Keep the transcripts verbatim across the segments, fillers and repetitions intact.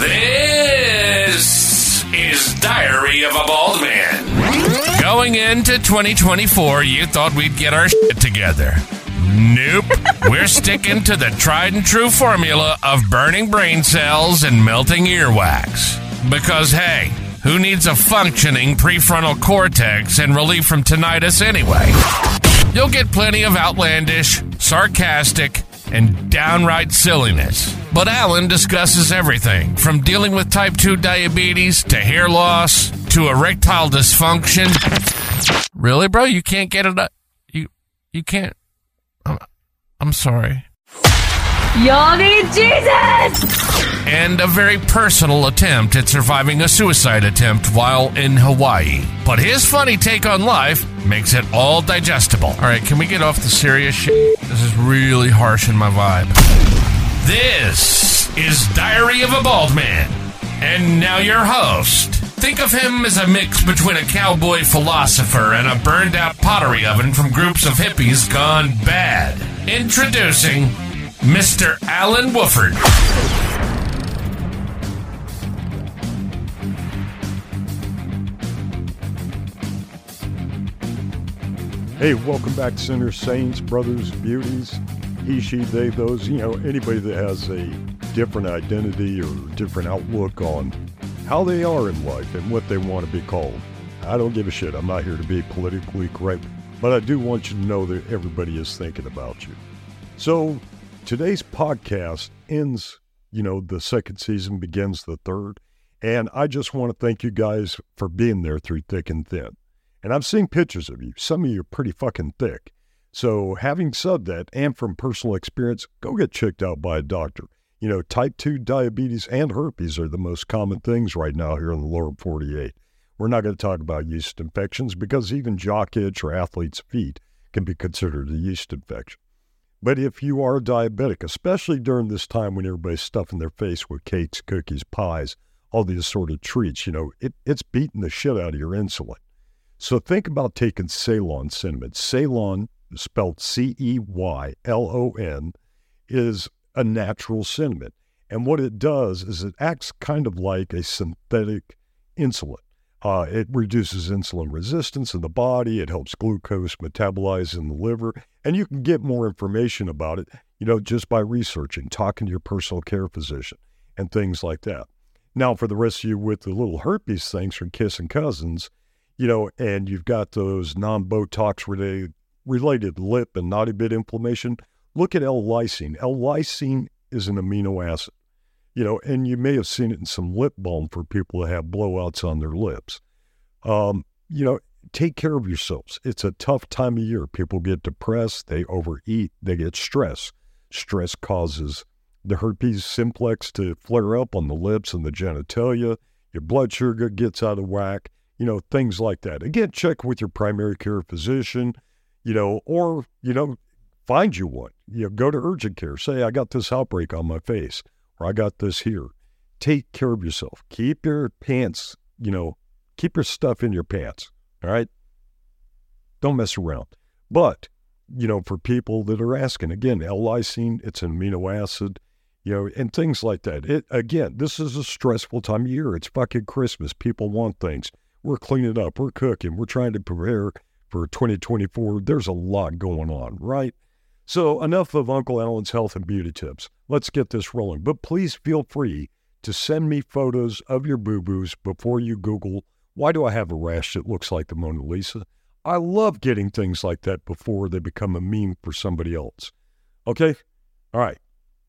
This is Diary of a Bald Man. Going into twenty twenty-four, you thought we'd get our shit together. Nope. We're sticking to the tried and true formula of burning brain cells and melting earwax. Because, hey, who needs a functioning prefrontal cortex and relief from tinnitus anyway? You'll get plenty of outlandish, sarcastic, and downright silliness. But Alan discusses everything from dealing with type two diabetes to hair loss to erectile dysfunction. Really, bro? You can't get it up? You, you can't? I'm, I'm sorry. Y'all need Jesus! And a very personal attempt at surviving a suicide attempt while in Hawaii. But his funny take on life makes it all digestible. All right, can we get off the serious shit? This is really harsh in my vibe. This is Diary of a Bald Man. And now your host. Think of him as a mix between a cowboy philosopher and a burned-out pottery oven from groups of hippies gone bad. Introducing Mister Alan Wooford. Hey, welcome back, sinners, saints, brothers, beauties, he, she, they, those, you know, anybody that has a different identity or different outlook on how they are in life and what they want to be called. I don't give a shit. I'm not here to be politically correct, but I do want you to know that everybody is thinking about you. So today's podcast ends, you know, the second season begins the third, and I just want to thank you guys for being there through thick and thin. And I've seen pictures of you. Some of you are pretty fucking thick. So having said that, and from personal experience, go get checked out by a doctor. You know, type two diabetes and herpes are the most common things right now here in the lower forty-eight. We're not going to talk about yeast infections because even jock itch or athlete's feet can be considered a yeast infection. But if you are diabetic, especially during this time when everybody's stuffing their face with cakes, cookies, pies, all these sort of treats, you know, it, it's beating the shit out of your insulin. So think about taking Ceylon cinnamon. Ceylon, spelled C E Y L O N, is a natural cinnamon. And what it does is it acts kind of like a synthetic insulin. Uh, it reduces insulin resistance in the body. It helps glucose metabolize in the liver. And you can get more information about it, you know, just by researching, talking to your personal care physician, and things like that. Now, for the rest of you with the little herpes things from kissing cousins, you know, and you've got those non-Botox related, related lip and naughty bit inflammation, look at L-lysine. L-lysine is an amino acid, you know, and you may have seen it in some lip balm for people that have blowouts on their lips. Um, you know, take care of yourselves. It's a tough time of year. People get depressed, they overeat, they get stressed. Stress causes the herpes simplex to flare up on the lips and the genitalia. Your blood sugar gets out of whack. You know, things like that. Again, check with your primary care physician, you know, or, you know, find you one. You know, go to urgent care. Say, I got this outbreak on my face, or I got this here. Take care of yourself. Keep your pants, you know, keep your stuff in your pants, all right? Don't mess around. But, you know, for people that are asking, again, L-lysine, it's an amino acid, you know, and things like that. It, again, this is a stressful time of year. It's fucking Christmas. People want things. We're cleaning up. We're cooking. We're trying to prepare for twenty twenty-four. There's a lot going on, right? So enough of Uncle Alan's health and beauty tips. Let's get this rolling. But please feel free to send me photos of your boo-boos before you Google, why do I have a rash that looks like the Mona Lisa? I love getting things like that before they become a meme for somebody else. Okay? All right.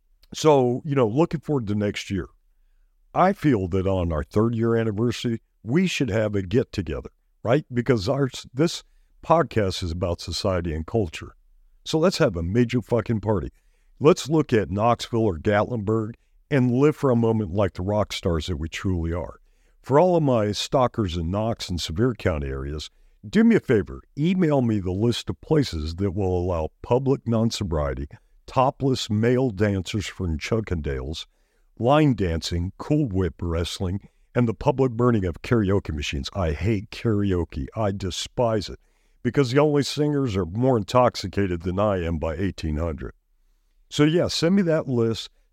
So, you know, looking forward to next year. I feel that on our third year anniversary, we should have a get-together, right? Because our this podcast is about society and culture. So let's have a major fucking party. Let's look at Knoxville or Gatlinburg and live for a moment like the rock stars that we truly are. For all of my stalkers in Knox and Sevier County areas, do me a favor, email me the list of places that will allow public non-sobriety, topless male dancers from Chuckendales, line dancing, Cool Whip wrestling, and the public burning of karaoke machines. I hate karaoke. I despise it because the only singers are more intoxicated than I am by eighteen hundred. So yeah, send me that list.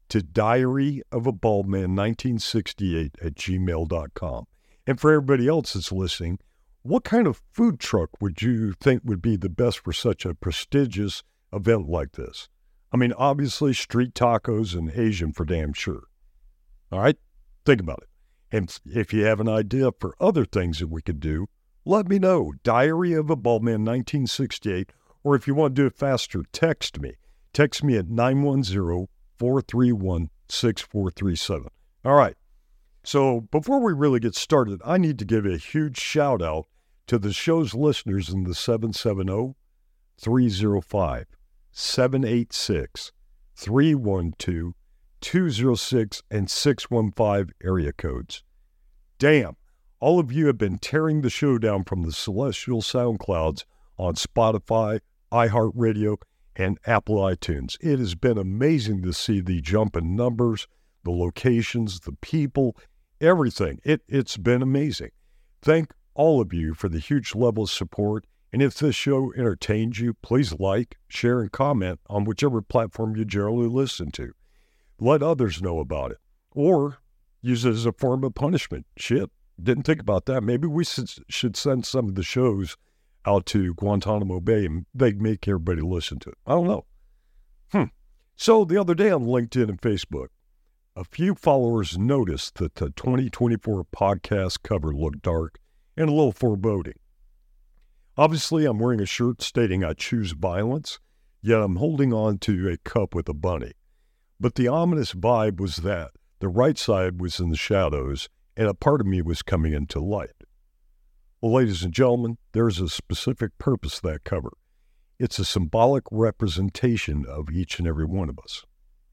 to diary of a bald man nineteen sixty-eight at gmail dot com. And for everybody else that's listening, what kind of food truck would you think would be the best for such a prestigious event like this? I mean, obviously, street tacos and Asian for damn sure. All right? Think about it. And if you have an idea for other things that we could do, let me know. Diary of a Bald Man nineteen sixty-eight. Or if you want to do it faster, text me. Text me at nine one zero, four three one, six four three seven. All right. So before we really get started, I need to give a huge shout out to the show's listeners in the seven seven zero, three zero five, seven eight six, three one two, two zero six and six one five area codes. Damn, all of you have been tearing the show down from the celestial sound clouds on Spotify, iHeartRadio, and Apple iTunes. It has been amazing to see the jump in numbers, the locations, the people, everything. It, it's been amazing. Thank all of you for the huge level of support. And if this show entertains you, please like, share, and comment on whichever platform you generally listen to. Let others know about it. Or use it as a form of punishment. Shit, didn't think about that. Maybe we should send some of the shows out to Guantanamo Bay and they make everybody listen to it. I don't know. Hmm. So the other day on LinkedIn and Facebook, a few followers noticed that the twenty twenty-four podcast cover looked dark and a little foreboding. Obviously, I'm wearing a shirt stating I choose violence, yet I'm holding on to a cup with a bunny. But the ominous vibe was that the right side was in the shadows and a part of me was coming into light. Well, ladies and gentlemen, there's a specific purpose to that cover. It's a symbolic representation of each and every one of us.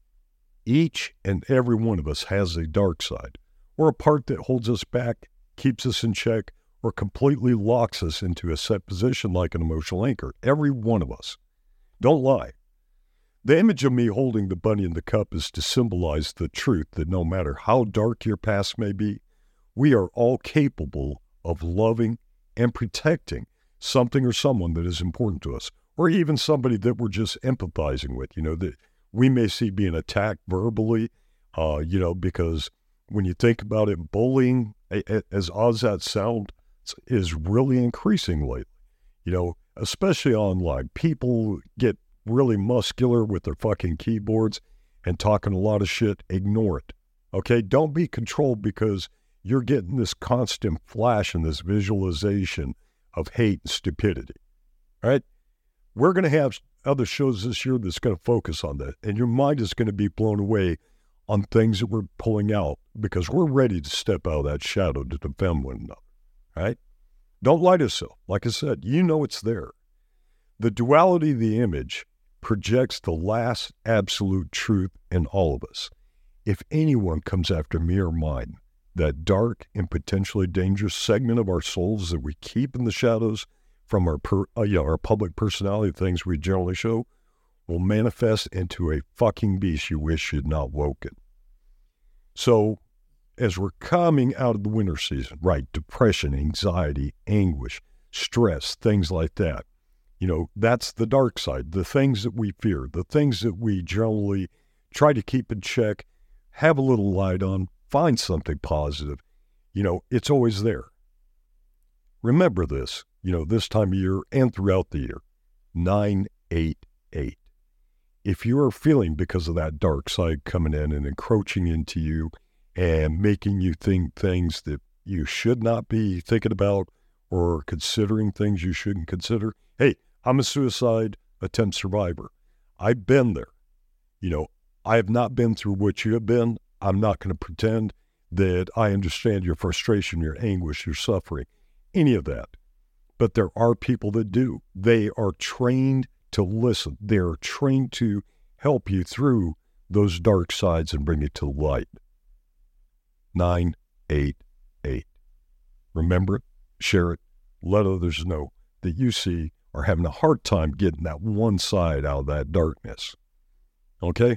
Each and every one of us has a dark side, or a part that holds us back, keeps us in check, or completely locks us into a set position like an emotional anchor. Every one of us. Don't lie. The image of me holding the bunny in the cup is to symbolize the truth that no matter how dark your past may be, we are all capable of loving and protecting something or someone that is important to us, or even somebody that we're just empathizing with, you know, that we may see being attacked verbally, uh, you know, because when you think about it, bullying, as odd as that sounds, is really increasing lately, you know, especially online. People get really muscular with their fucking keyboards and talking a lot of shit. Ignore it. Okay? Don't be controlled because you're getting this constant flash and this visualization of hate and stupidity. All right? We're going to have other shows this year that's going to focus on that. And your mind is going to be blown away on things that we're pulling out because we're ready to step out of that shadow to defend one another. All right? Don't lie to yourself. Like I said, you know it's there. The duality of the image projects the last absolute truth in all of us. If anyone comes after me or mine, that dark and potentially dangerous segment of our souls that we keep in the shadows from our per, uh, you know, our public personality, things we generally show, will manifest into a fucking beast you wish you'd not woken. So, as we're coming out of the winter season, right, depression, anxiety, anguish, stress, things like that, you know, that's the dark side, the things that we fear, the things that we generally try to keep in check, have a little light on, find something positive. You know, it's always there. Remember this, you know, this time of year and throughout the year, nine eight eight. If you are feeling because of that dark side coming in and encroaching into you and making you think things that you should not be thinking about or considering things you shouldn't consider, hey, I'm a suicide attempt survivor. I've been there. You know, I have not been through what you have been. I'm not going to pretend that I understand your frustration, your anguish, your suffering, any of that. But there are people that do. They are trained to listen. They are trained to help you through those dark sides and bring it to light. nine eight eight. Remember it, share it, let others know that you see are having a hard time getting that one side out of that darkness. Okay?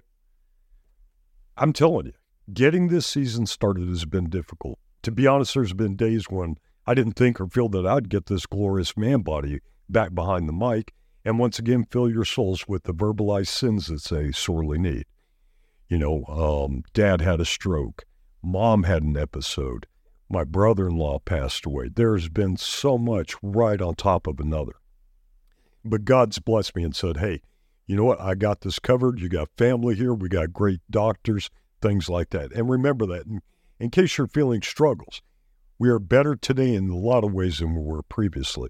I'm telling you, getting this season started has been difficult. To be honest, there's been days when I didn't think or feel that I'd get this glorious man body back behind the mic and once again fill your souls with the verbalized sins that they sorely need. You know, um, dad had a stroke. Mom had an episode. My brother-in-law passed away. There's been so much right on top of another. But God's blessed me and said, hey, you know what? I got this covered. You got family here. We got great doctors, things like that. And remember that in, in case you're feeling struggles, we are better today in a lot of ways than we were previously.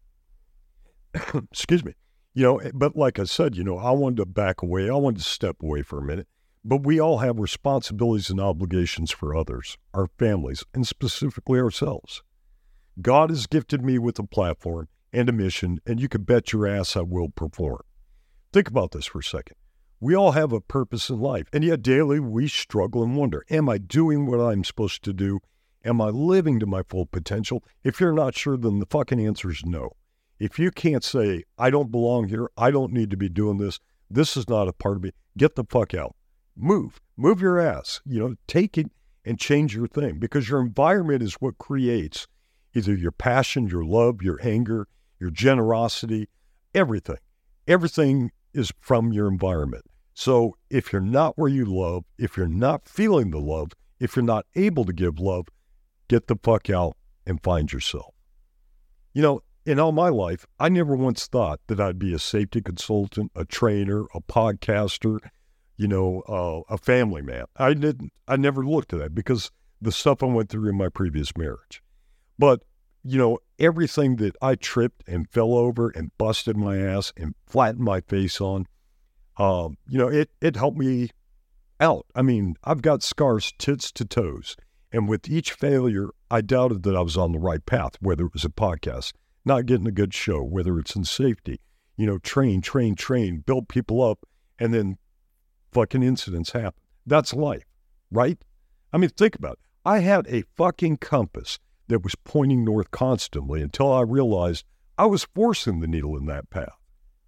Excuse me. You know, but like I said, you know, I wanted to back away. I wanted to step away for a minute. But we all have responsibilities and obligations for others, our families, and specifically ourselves. God has gifted me with a platform and a mission, and you can bet your ass I will perform. Think about this for a second. We all have a purpose in life, and yet daily we struggle and wonder, am I doing what I'm supposed to do? Am I living to my full potential? If you're not sure, then the fucking answer is no. If you can't say, I don't belong here, I don't need to be doing this, this is not a part of me, get the fuck out. Move. Move your ass. You know, take it and change your thing, because your environment is what creates either your passion, your love, your anger, your generosity, everything. Everything is from your environment. So if you're not where you love, if you're not feeling the love, if you're not able to give love, get the fuck out and find yourself. You know, in all my life, I never once thought that I'd be a safety consultant, a trainer, a podcaster, you know, uh, a family man. I didn't, I never looked at that because the stuff I went through in my previous marriage. But, you know, everything that I tripped and fell over and busted my ass and flattened my face on, um, you know, it, it helped me out. I mean, I've got scars tits to toes. And with each failure, I doubted that I was on the right path, whether it was a podcast, not getting a good show, whether it's in safety, you know, train, train, train, build people up, and then fucking incidents happen. That's life, right? I mean, think about it. I had a fucking compass that was pointing north constantly until I realized I was forcing the needle in that path.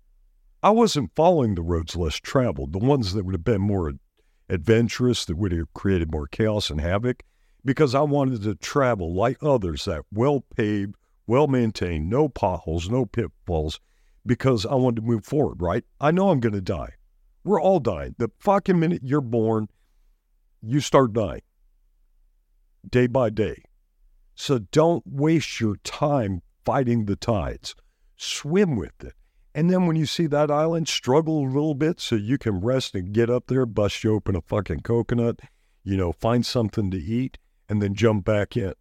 I wasn't following the roads less traveled, the ones that would have been more adventurous, that would have created more chaos and havoc, because I wanted to travel like others, that well-paved, well-maintained, no potholes, no pitfalls, because I wanted to move forward, right? I know I'm going to die. We're all dying. The fucking minute you're born, you start dying day by day. So don't waste your time fighting the tides. Swim with it. And then when you see that island, struggle a little bit so you can rest and get up there, bust you open a fucking coconut, you know, find something to eat, and then jump back in.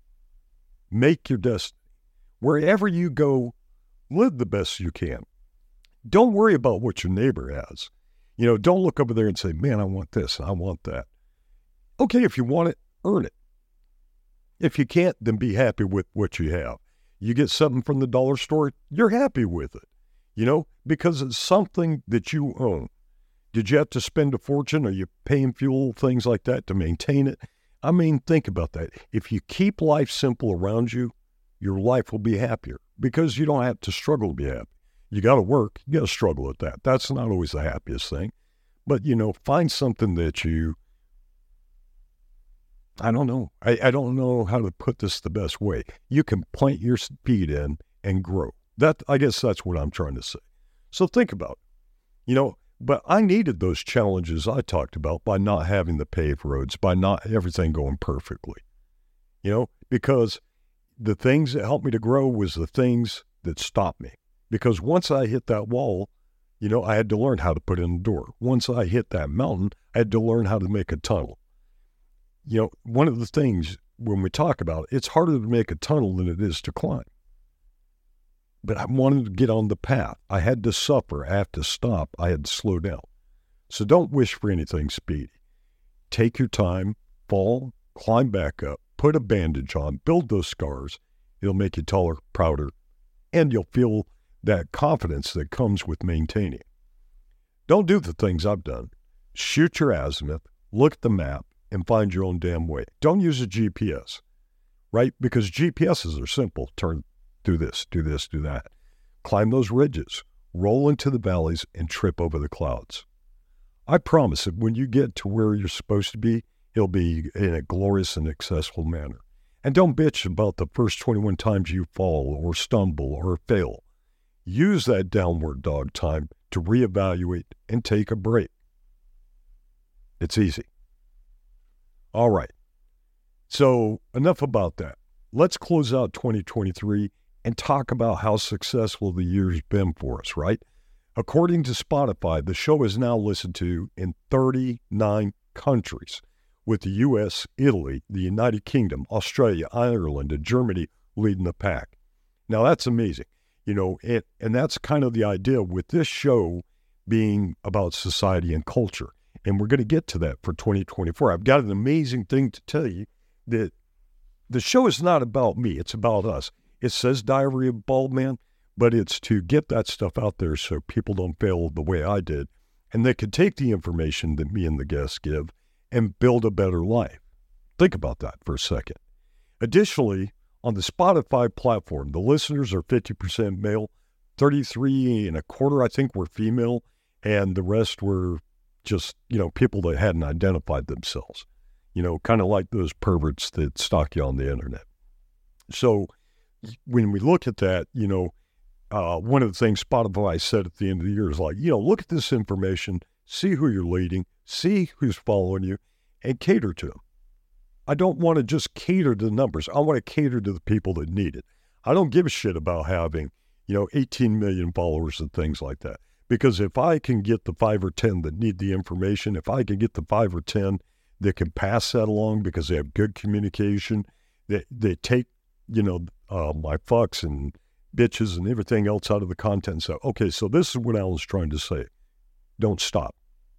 Make your destiny. Wherever you go, live the best you can. Don't worry about what your neighbor has. You know, don't look over there and say, man, I want this, and I want that. Okay, if you want it, earn it. If you can't, then be happy with what you have. You get something from the dollar store, you're happy with it, you know, because it's something that you own. Did you have to spend a fortune? Are you paying fuel, things like that to maintain it? I mean, think about that. If you keep life simple around you, your life will be happier because you don't have to struggle to be happy. You got to work. You got to struggle at that. That's not always the happiest thing. But, you know, find something that you, I don't know. I, I don't know how to put this the best way. You can plant your feet in and grow. That, I guess that's what I'm trying to say. So think about it. You know, but I needed those challenges I talked about by not having the paved roads, by not everything going perfectly. You know, because the things that helped me to grow was the things that stopped me. Because once I hit that wall, you know, I had to learn how to put in the door. Once I hit that mountain, I had to learn how to make a tunnel. You know, one of the things when we talk about it, it's harder to make a tunnel than it is to climb. But I wanted to get on the path. I had to suffer. I had to stop. I had to slow down. So don't wish for anything speedy. Take your time, fall, climb back up, put a bandage on, build those scars. It'll make you taller, prouder, and you'll feel that confidence that comes with maintaining. Don't do the things I've done. Shoot your azimuth, look at the map, and find your own damn way. Don't use a G P S, right? Because G P S's are simple. Turn, do this, do this, do that. Climb those ridges, roll into the valleys, and trip over the clouds. I promise that when you get to where you're supposed to be, it'll be in a glorious and accessible manner. And don't bitch about the first twenty-one times you fall or stumble or fail. Use that downward dog time to reevaluate and take a break. It's easy. All right. So enough about that. Let's close out twenty twenty-three and talk about how successful the year's been for us, right? According to Spotify, the show is now listened to in thirty-nine countries, with the U S, Italy, the United Kingdom, Australia, Ireland, and Germany leading the pack. Now, that's amazing. You know, and, and that's kind of the idea with this show being about society and culture. And we're going to get to that for twenty twenty-four. I've got an amazing thing to tell you, that the show is not about me. It's about us. It says Diary of a Bald Man, but it's to get that stuff out there so people don't fail the way I did. And they can take the information that me and the guests give and build a better life. Think about that for a second. Additionally, on the Spotify platform, the listeners are fifty percent male, thirty-three and a quarter, I think, were female, and the rest were just, you know, people that hadn't identified themselves, you know, kind of like those perverts that stalk you on the internet. So when we look at that, you know, uh, one of the things Spotify said at the end of the year is like, you know, look at this information, see who you're leading, see who's following you, and cater to them. I don't want to just cater to the numbers. I want to cater to the people that need it. I don't give a shit about having, you know, eighteen million followers and things like that. Because if I can get the five or ten that need the information, if I can get the five or ten that can pass that along because they have good communication, they, they take, you know, uh, my fucks and bitches and everything else out of the content. So, okay, so this is what Alan's trying to say. Don't stop.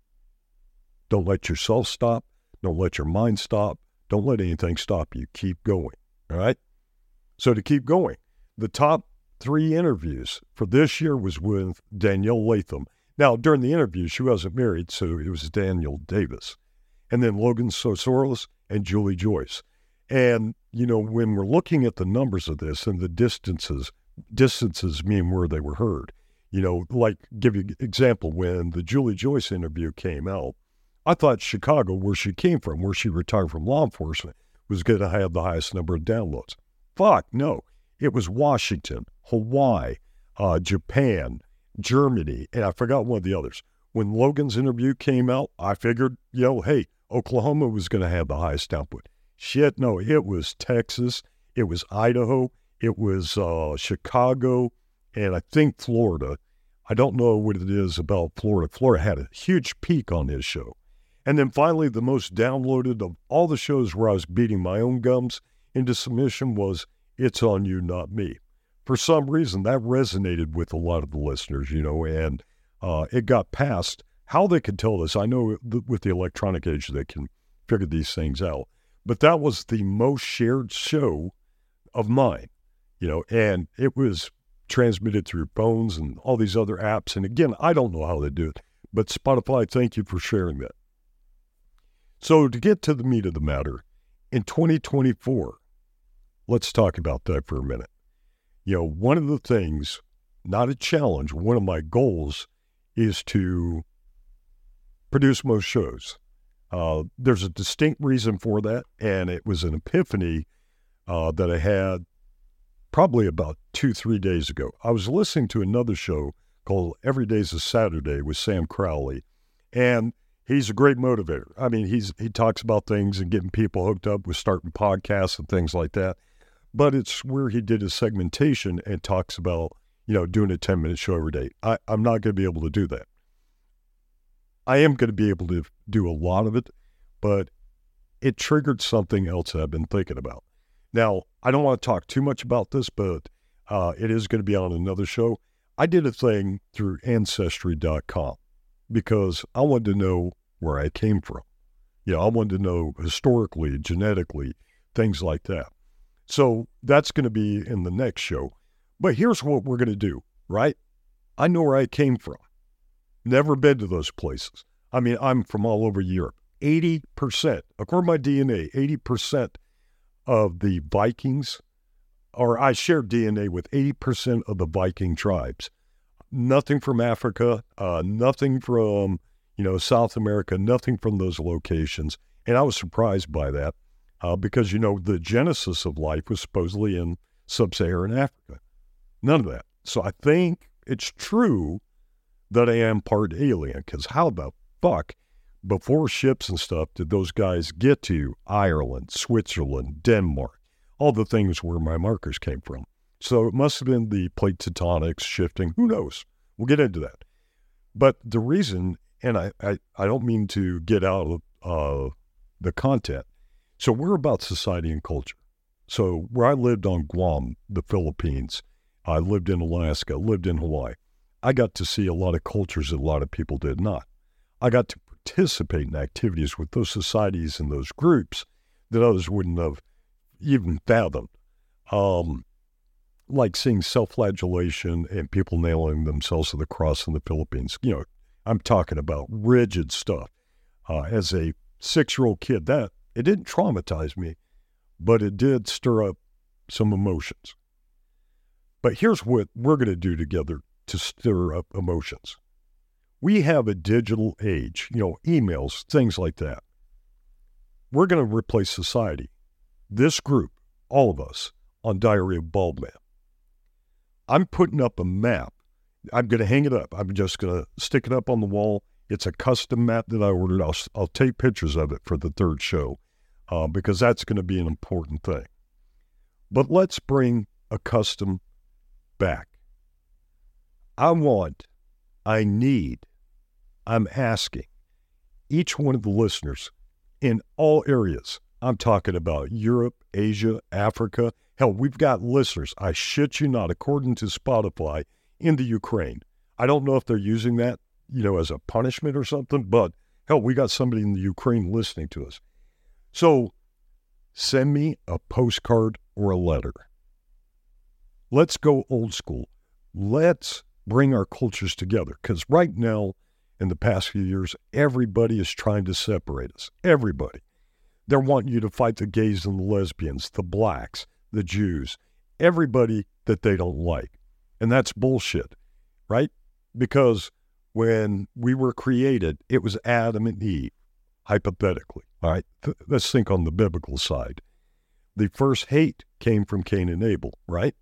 Don't let yourself stop. Don't let your mind stop. Don't let anything stop you. Keep going, all right? So to keep going, the top three interviews for this year was with Danielle Latham. Now, during the interview, she wasn't married, so it was Daniel Davis. And then Logan Sosoros and Julie Joyce. And, you know, when we're looking at the numbers of this and the distances, distances mean where they were heard. You know, like, give you an example, when the Julie Joyce interview came out, I thought Chicago, where she came from, where she retired from law enforcement, was going to have the highest number of downloads. Fuck, no. It was Washington, Hawaii, uh, Japan, Germany, and I forgot one of the others. When Logan's interview came out, I figured, you know, hey, Oklahoma was going to have the highest output. Shit, no, it was Texas, it was Idaho, it was uh, Chicago, and I think Florida. I don't know what it is about Florida. Florida had a huge peak on this show. And then finally, the most downloaded of all the shows where I was beating my own gums into submission was It's On You, Not Me. For some reason, that resonated with a lot of the listeners, you know, and uh, it got past. How they could tell this, I know th- with the electronic age, they can figure these things out. But that was the most shared show of mine, you know, and it was transmitted through phones and all these other apps. And again, I don't know how they do it, but Spotify, thank you for sharing that. So to get to the meat of the matter, in twenty twenty-four, let's talk about that for a minute. You know, one of the things, not a challenge, one of my goals is to produce most shows. Uh, there's a distinct reason for that, and it was an epiphany uh, that I had probably about two, three days ago. I was listening to another show called Every Day's a Saturday with Sam Crowley, and he's a great motivator. I mean, he's he talks about things and getting people hooked up with starting podcasts and things like that. But it's where he did his segmentation and talks about, you know, doing a ten-minute show every day. I, I'm not going to be able to do that. I am going to be able to do a lot of it, but it triggered something else that I've been thinking about. Now, I don't want to talk too much about this, but uh, it is going to be on another show. I did a thing through Ancestry dot com because I wanted to know where I came from. You know, I wanted to know historically, genetically, things like that. So that's going to be in the next show. But here's what we're going to do, right? I know where I came from. Never been to those places. I mean, I'm from all over Europe. eighty percent, according to my D N A, eighty percent of the Vikings, or I share D N A with eighty percent of the Viking tribes. Nothing from Africa, uh, nothing from, you know, South America, nothing from those locations. And I was surprised by that uh, because, you know, the genesis of life was supposedly in sub-Saharan Africa. None of that. So I think it's true that I am part alien, because how the fuck before ships and stuff did those guys get to Ireland, Switzerland, Denmark, all the things where my markers came from. So it must have been the plate tectonics shifting. Who knows? We'll get into that. But the reason, and I, I, I don't mean to get out of uh, the content. So we're about society and culture. So where I lived on Guam, the Philippines, I lived in Alaska, lived in Hawaii, I got to see a lot of cultures that a lot of people did not. I got to participate in activities with those societies and those groups that others wouldn't have even fathomed. Um, like seeing self-flagellation and people nailing themselves to the cross in the Philippines. You know, I'm talking about rigid stuff. Uh, as a six-year-old kid, that, it didn't traumatize me, but it did stir up some emotions. But here's what we're going to do together to stir up emotions. We have a digital age, you know, emails, things like that. We're going to replace society, this group, all of us, on Diary of a Bald Man. I'm putting up a map. I'm going to hang it up. I'm just going to stick it up on the wall. It's a custom map that I ordered. I'll, I'll take pictures of it for the third show uh, because that's going to be an important thing. But let's bring a custom back. I want, I need, I'm asking each one of the listeners in all areas. I'm talking about Europe, Asia, Africa. Hell, we've got listeners, I shit you not, according to Spotify, in the Ukraine. I don't know if they're using that, you know, as a punishment or something, but hell, we got somebody in the Ukraine listening to us. So send me a postcard or a letter. Let's go old school. Let's bring our cultures together, because right now, in the past few years, everybody is trying to separate us. Everybody. They're wanting you to fight the gays and the lesbians, the blacks, the Jews, everybody that they don't like. And that's bullshit, right? Because when we were created, it was Adam and Eve, hypothetically, all right? Th- let's think on the biblical side. The first hate came from Cain and Abel, right?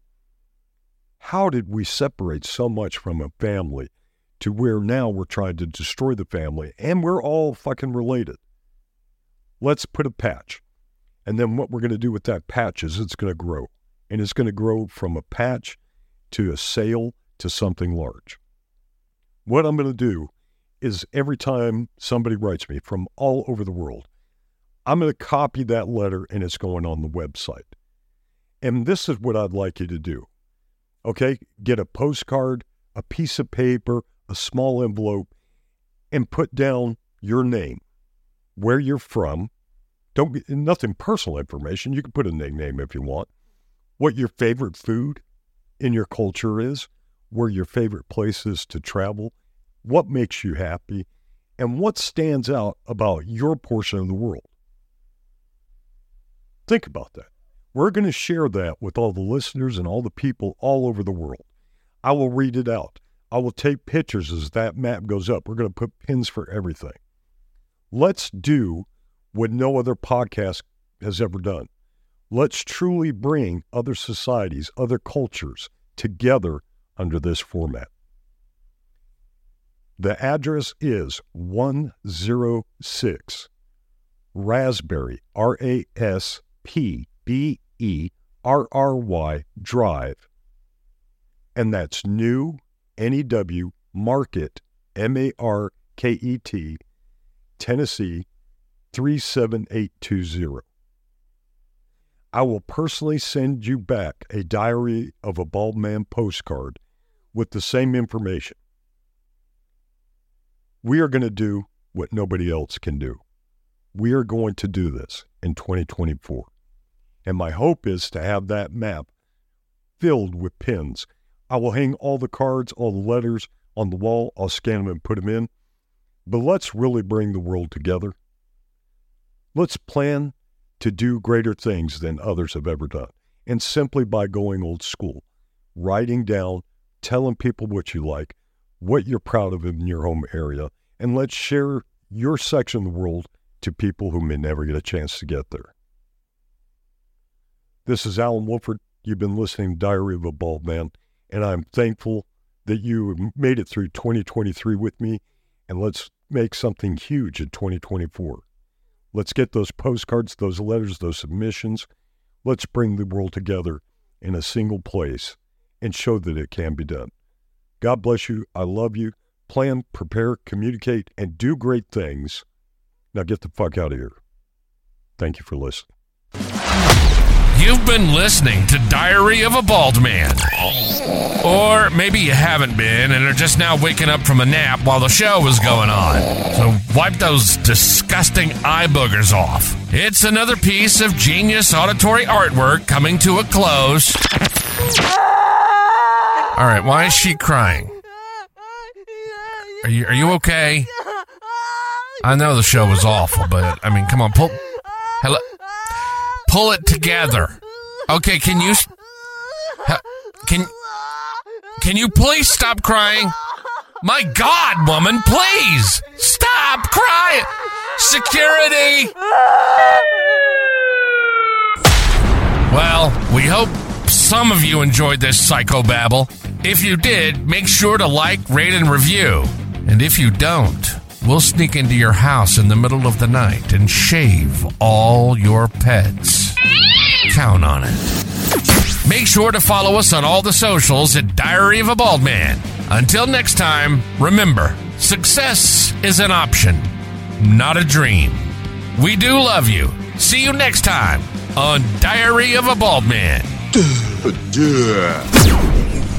How did we separate so much from a family to where now we're trying to destroy the family and we're all fucking related? Let's put a patch. And then what we're going to do with that patch is it's going to grow. And it's going to grow from a patch to a sail to something large. What I'm going to do is every time somebody writes me from all over the world, I'm going to copy that letter and it's going on the website. And this is what I'd like you to do. Okay? Get a postcard, a piece of paper, a small envelope, and put down your name, where you're from. Don't get nothing personal information. You can put a nickname if you want. What your favorite food in your culture is, where your favorite place is to travel, what makes you happy, and what stands out about your portion of the world. Think about that. We're going to share that with all the listeners and all the people all over the world. I will read it out. I will take pictures as that map goes up. We're going to put pins for everything. Let's do what no other podcast has ever done. Let's truly bring other societies, other cultures together under this format. The address is one oh six Raspberry, R A S P B E R R Y Drive. And that's New, N E W, Market, M A R K E T, Tennessee, three seven eight two zero. I will personally send you back a Diary of a Bald Man postcard with the same information. We are going to do what nobody else can do. We are going to do this in twenty twenty-four. And my hope is to have that map filled with pins. I will hang all the cards, all the letters on the wall. I'll scan them and put them in. But let's really bring the world together. Let's plan to do greater things than others have ever done. And simply by going old school, writing down, telling people what you like, what you're proud of in your home area, and let's share your section of the world to people who may never get a chance to get there. This is Alan Wolford. You've been listening to Diary of a Bald Man, and I'm thankful that you made it through twenty twenty-three with me, and let's make something huge in twenty twenty-four. Let's get those postcards, those letters, those submissions. Let's bring the world together in a single place and show that it can be done. God bless you. I love you. Plan, prepare, communicate, and do great things. Now get the fuck out of here. Thank you for listening. You've been listening to Diary of a Bald Man. Or maybe you haven't been and are just now waking up from a nap while the show was going on. So wipe those disgusting eye boogers off. It's another piece of genius auditory artwork coming to a close. All right, why is she crying? Are you are you okay? I know the show was awful, but I mean, come on, pull hello pull it together. Okay, can you can Can you please stop crying? My God, woman, please stop crying. Security. Well, we hope some of you enjoyed this psychobabble. If you did, make sure to like, rate, and review. And if you don't, we'll sneak into your house in the middle of the night and shave all your pets. Count on it. Make sure to follow us on all the socials at Diary of a Bald Man. Until next time, remember, success is an option, not a dream. We do love you. See you next time on Diary of a Bald Man. Duh, duh.